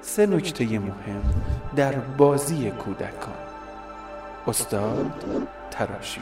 3 نکته مهم در بازی کودکان. استاد تراشی.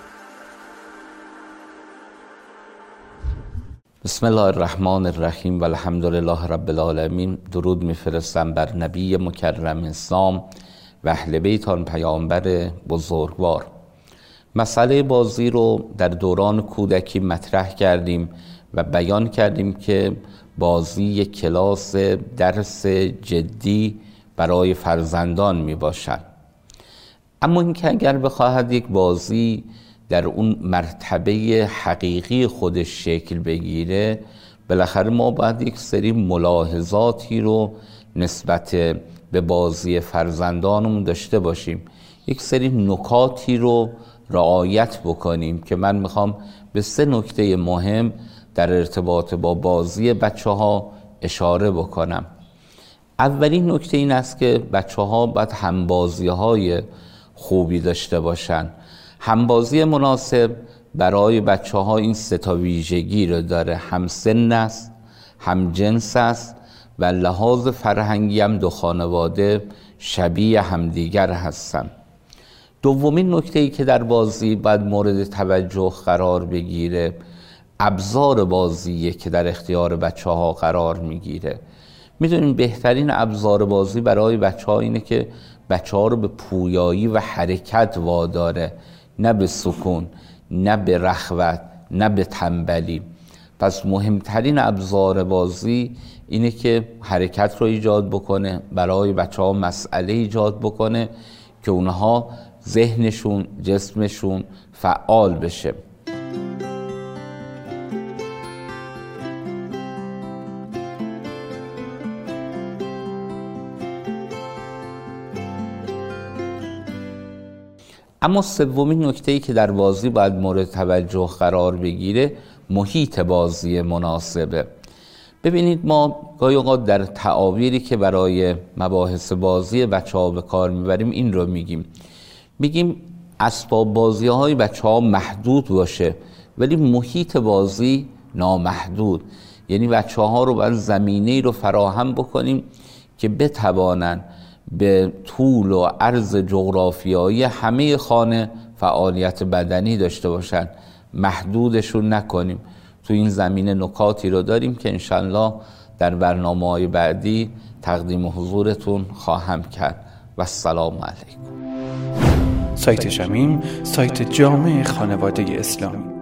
بسم الله الرحمن الرحیم و الحمد لله رب العالمین. درود میفرستم بر نبی مکرم اسلام و اهل بیت آن پیامبر بزرگوار. مسئله بازی رو در دوران کودکی مطرح کردیم و بیان کردیم که بازی یک کلاس درس جدی برای فرزندان می باشد. اما اینکه اگر بخواهد یک بازی در اون مرتبه حقیقی خودش شکل بگیره، بالاخره ما باید یک سری ملاحظاتی رو نسبت به بازی فرزندانمون داشته باشیم، یک سری نکاتی رو رعایت بکنیم که من میخوام به 3 نکته مهم در ارتباط با بازی بچه ها اشاره بکنم. اولین نکته این است که بچه ها باید همبازی های خوبی داشته باشن. همبازی مناسب برای بچه ها این 3 تا ویژگی رو داره: هم سن است، هم جنس است و لحاظ فرهنگی هم 2 خانواده شبیه همدیگر هستن. دومین نکته‌ای که در بازی باید مورد توجه قرار بگیره ابزار بازیه که در اختیار بچه ها قرار میگیره. میدونیم بهترین ابزار بازی برای بچه ها اینه که بچه ها رو به پویایی و حرکت واداره، نه به سکون، نه به رخوت، نه به تنبلی. پس مهمترین ابزار بازی اینه که حرکت رو ایجاد بکنه، برای بچه ها مسئله ایجاد بکنه که اونها ذهنشون، جسمشون فعال بشه. اما سومین نکته‌ای که در بازی باید مورد توجه قرار بگیره محیط بازی مناسبه. ببینید ما گاهی اوقات در تعابیری که برای مباحث بازی بچه‌ها به کار میبریم این رو میگیم اسباب بازی های بچه‌ها محدود باشه ولی محیط بازی نامحدود. یعنی بچه‌ها رو باید زمینه‌ای رو فراهم بکنیم که بتوانن به طول و عرض جغرافیایی همه خانه فعالیت بدنی داشته باشن، محدودشون نکنیم. تو این زمینه نکاتی رو داریم که انشالله در برنامه‌های بعدی تقدیم حضورتون خواهم کرد. و السلام علیکم. سایت شمیم، سایت جامع خانواده اسلامی.